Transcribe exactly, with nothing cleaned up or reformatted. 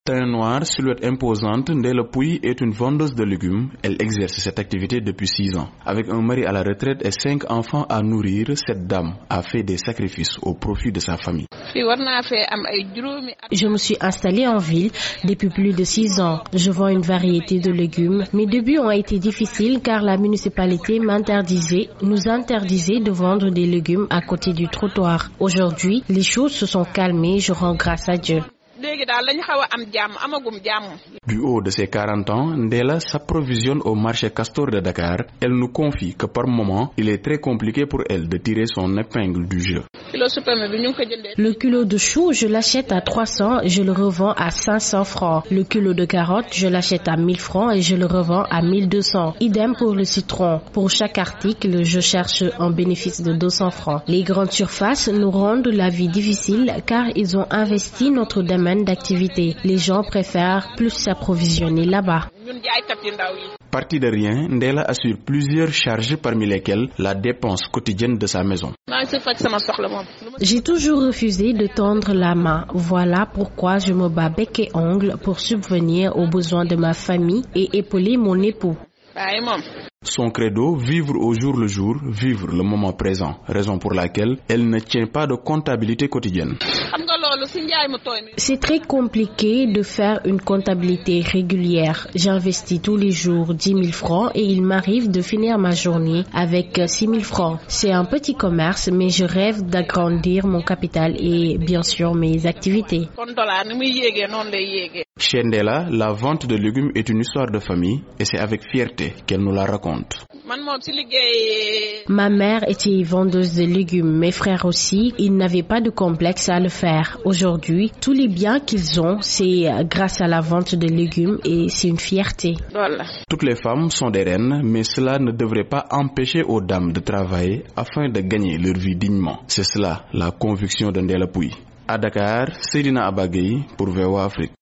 Teint noir, silhouette imposante, Ndella Pouye est une vendeuse de légumes. Elle exerce cette activité depuis six ans. Avec un mari à la retraite et cinq enfants à nourrir, cette dame a fait des sacrifices au profit de sa famille. Je me suis installée en ville depuis plus de six ans. Je vends une variété de légumes. Mes débuts ont été difficiles car la municipalité m'interdisait, nous interdisait de vendre des légumes à côté du trottoir. Aujourd'hui, les choses se sont calmées, je rends grâce à Dieu. Du haut de ses quarante ans, Ndella s'approvisionne au marché Castor de Dakar. Elle nous confie que par moment, il est très compliqué pour elle de tirer son épingle du jeu. Le kilo de chou, je l'achète à trois cents et je le revends à cinq cents francs. Le kilo de carottes, je l'achète à mille francs et je le revends à mille deux cents. Idem pour le citron. Pour chaque article, je cherche un bénéfice de deux cents francs. Les grandes surfaces nous rendent la vie difficile car ils ont investi notre domaine d'activité. Les gens préfèrent plus s'approvisionner là-bas. Parti de rien, Ndella assure plusieurs charges parmi lesquelles la dépense quotidienne de sa maison. J'ai toujours refusé de tendre la main. Voilà pourquoi je me bats bec et ongle pour subvenir aux besoins de ma famille et épauler mon époux. Son credo, vivre au jour le jour, vivre le moment présent, raison pour laquelle elle ne tient pas de comptabilité quotidienne. C'est très compliqué de faire une comptabilité régulière. J'investis tous les jours dix mille francs et il m'arrive de finir ma journée avec six mille francs. C'est un petit commerce, mais je rêve d'agrandir mon capital et bien sûr mes activités. Chez Ndella, la vente de légumes est une histoire de famille et c'est avec fierté qu'elle nous la raconte. Ma mère était vendeuse de légumes, mes frères aussi, ils n'avaient pas de complexe à le faire. Aujourd'hui, tous les biens qu'ils ont, c'est grâce à la vente de légumes et c'est une fierté. Toutes les femmes sont des reines, mais cela ne devrait pas empêcher aux dames de travailler afin de gagner leur vie dignement. C'est cela la conviction de Ndella Pouye. À Dakar, Seydina Abba Gueye pour V O A Afrique.